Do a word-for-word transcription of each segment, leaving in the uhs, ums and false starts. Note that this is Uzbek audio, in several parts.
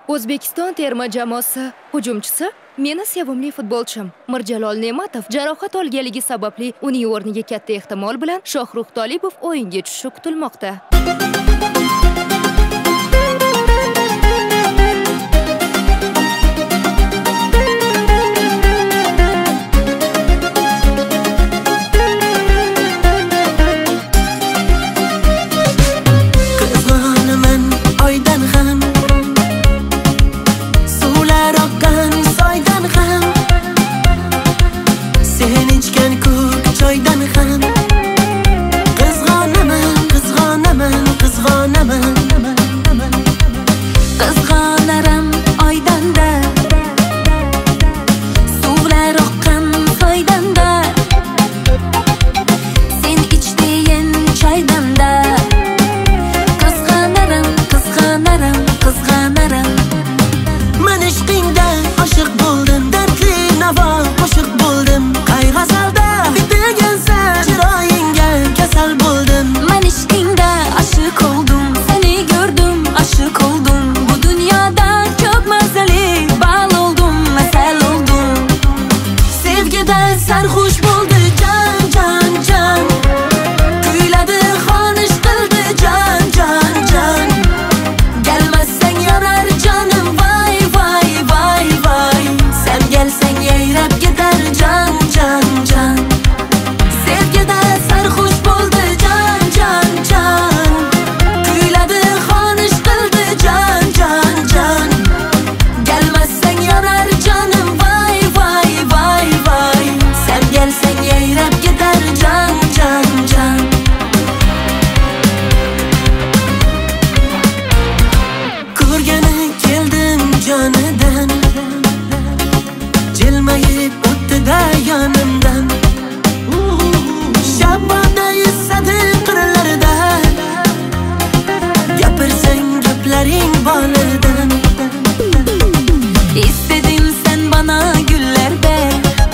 O'zbekiston terma jamoasi hujumchisi meni sevimli futbolchim Mirjalol Ne'matov jarohat olganligi sababli uning o'rniga katta ehtimol bilan Shohrux Tolipov o'yinga tushishi kutilmoqda. Sarhoş buldu can can can, kuyladı xonish qildi can can can. Gelmezsen yanar canım vay vay vay vay. Sen gelsen yayrab gider can can can. Sevgide sarhoş buldu can can can, kuyladı xonish qildi can can can. Gelmezsen yanar canım vay vay vay vay. Gelsen yayrab gider can can can. Ko'rgani keldim jonidan, jilmayib o'tdi-da yonimdan. Shabada esadi qirlarida, gapirsang gaplaring bonidan. İstedin sen bana güller ver,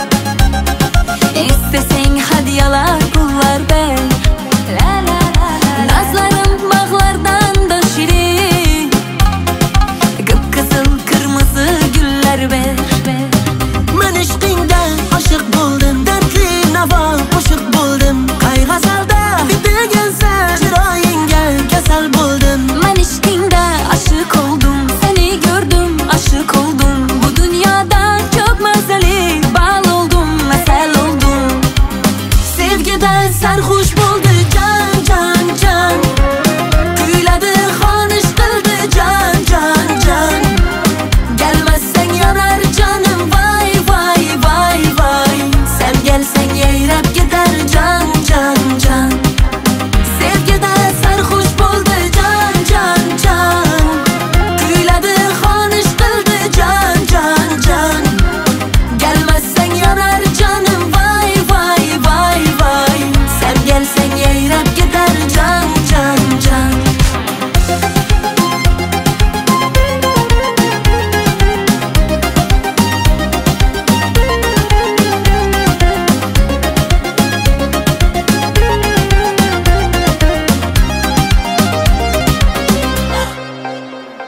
İstesen hadiyalar pullar ver. La la la la. Nazlarım bağlardan da şirin, kıpkızıl kırmızı güller ver. Men ishqingda aşık buldum, dertli navo qo'shiq buldum. Qayg'azalda degansa chiroyingga kasal buldum. Men ishqingda aşık oldum, seni gördüm aşık oldum. Bu dünyada çok mazali bal oldum, masal oldum. Sevgide sarhoş buldu can can can, kuyladı xonish qildi can can can. Gelmezsen yanar canım vay vay vay vay. Sen gelsen yayrab gider can can can. Sevgide sarhoş buldu can can can, kuyladı xonish qildi can can can. Gelmezsen yanar canım vay vay vay vay. Sen gelsen yayrab gider can can can.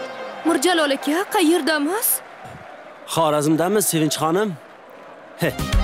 Mirjalol aka, qayerdamiz? Xorazmdamiz Sevinch xonim. He.